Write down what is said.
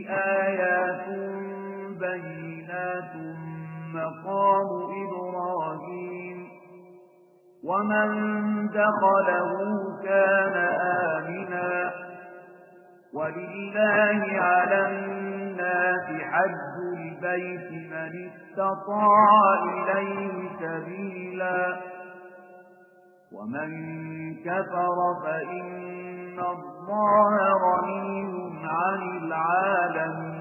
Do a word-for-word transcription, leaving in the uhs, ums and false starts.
آيات بينات مقام إبراهيم ومن دخله كان آمنا ولله على الناس حج البيت من استطاع إليه سبيلا ومن كفر فإن الله غني عن العالمين